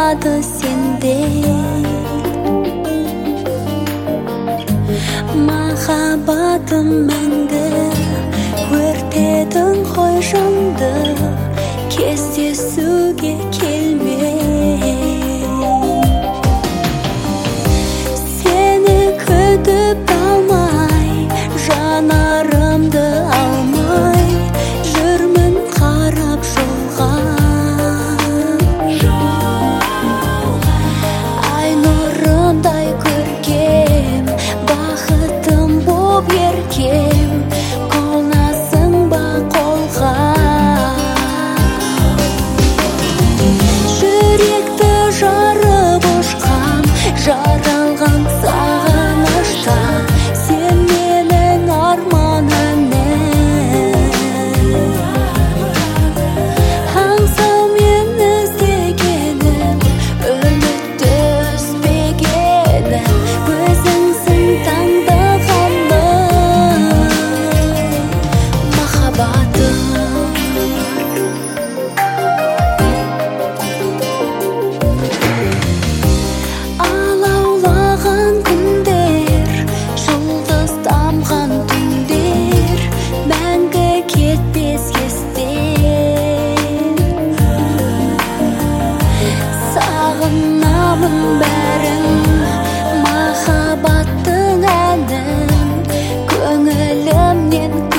қалмады сенде. Махаббатым мәңгі өртедің ғой жанды, кездесуге келмей. Сені күтіп алмай, жанарымды алмай, жүрмін қарап жолға. Ай нұрымдай көркем, бақытым боп еркем, қолнасың ба қолға. Жүректі жарып ұшқан, жаралған сағынышта, сен менің арманымның. Аңсаумен іздегенім, үмітті үзбегенім, өзіңсің таңдағаным, махаббатым. Алаулаған күндер, жұлдыз тамған түндер, мәңгі кетпес естен. Сағынамын бәрін, махаббаттың әнін, көңілімнен